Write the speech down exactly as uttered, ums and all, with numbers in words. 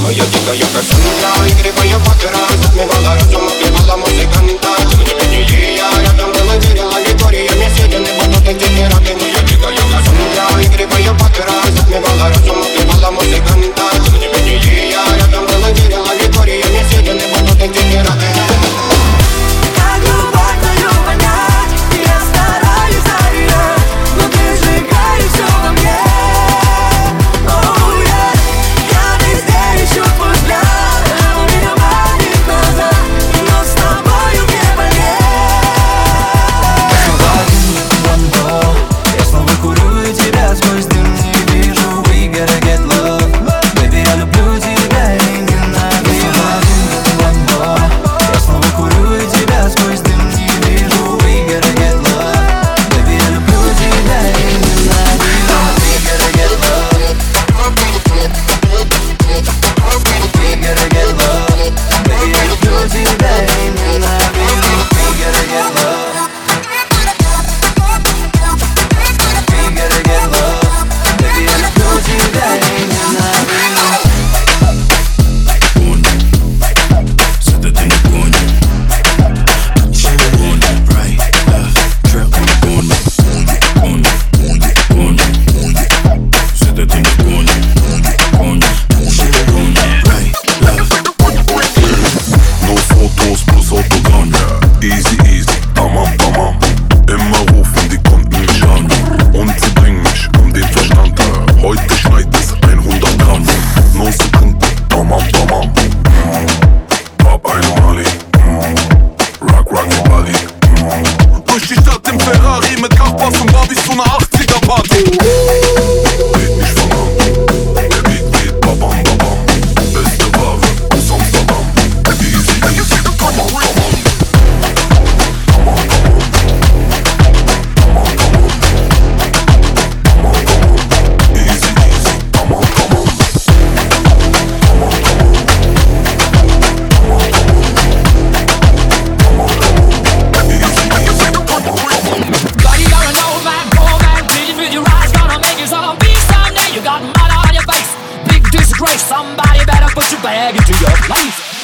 Моя дикая красота, игривая папера, затмевала разум, убивала музыканта. Тем не менее я рядом была, верила лекториями, съедены будут эти пираты. Моя дикая красота, игривая папера, затмевала разум, убивала музыканта. Тем не менее я рядом была, верила лекториями, съедены будут эти пираты. Durch die Stadt im Ferrari mit Kachbass und Barbies zu einer achtziger Party. Red mich von an, der Beat geht babam babam. Beste Ware aus Amsterdam. Easy, easy, come on, come on. Come on, come on. Come on, come on. Come on, come on. Easy, easy, come on, come on. Come on, come on. Come on, come on. Come on, come on. Easy, easy, come on, come on. Buddy, you're an old man, poor man, pleading with your eyes, gonna make you some peace someday. You got mud on your face, big disgrace. Somebody better put your bag into your place.